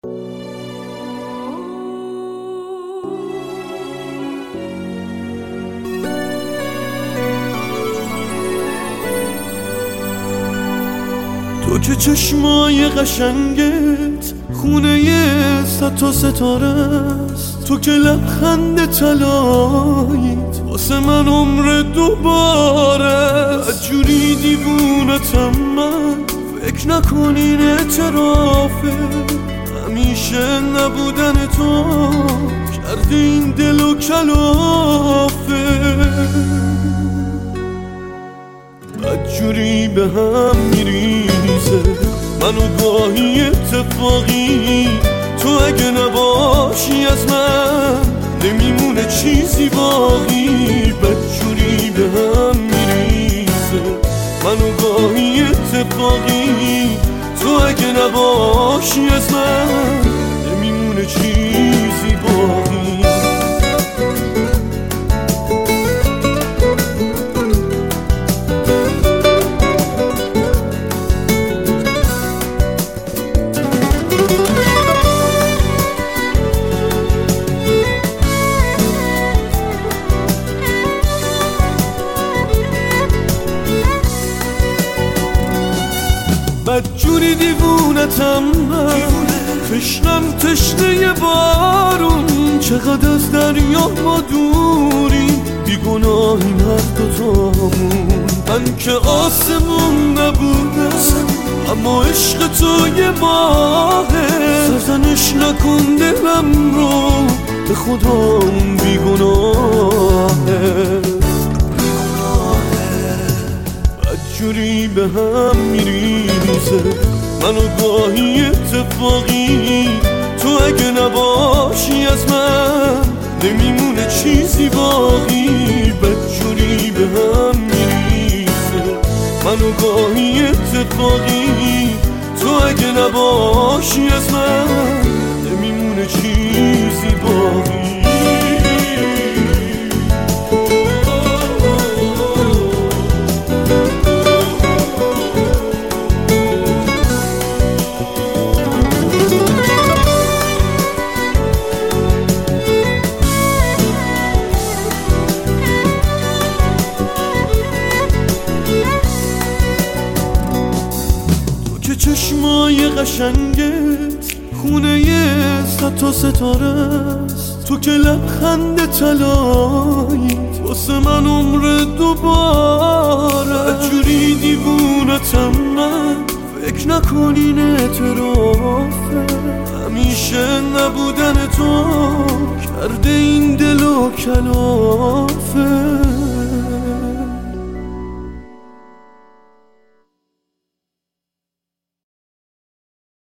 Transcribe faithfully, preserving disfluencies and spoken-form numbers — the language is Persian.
تو که چشمای قشنگت خونه صد تا ستاره است، تو که لبخند طلاییت واسه من عمر دوباره است. جوری دیوونتم من فکر نکن این اعترافه، همیشه نبودن تو کرده این دل و کلافه. بدجوری به هم میریزه منو گاهی اتفاقی، تو اگه نباشی از من نمیمونه چیزی باقی. بدجوری به هم میریزه منو گاهی اتفاقی، تو اگه نباشی از من نمیمونه چیزی باقی. بدجوری دیوونتم من، تشنم تشنه بارون، چقدر از دریا ما دوریم، بیگناهیم هر دوتامون. من که آسمون نبودم اما عشق تو یه ماهه، سرزنش نکن دلم رو به خدا اون بیگناهه. بدجوری به هم میریزه منو گاهی اتفاقی، تو اگه نباشی از من نمیمونه چیزی باقی. بدجوری به هم میریزه منو گاهی اتفاقی، تو اگه نباشی از من نمیمونه چیزی باقی. چشمای قشنگت خونه صد تا ستاره است، تو که لبخند طلاییت واسه من عمر دوباره. بدجوری دیوونتم من فکر نکن این اعترافه، همیشه نبودن تو کرده این دل و کلافه.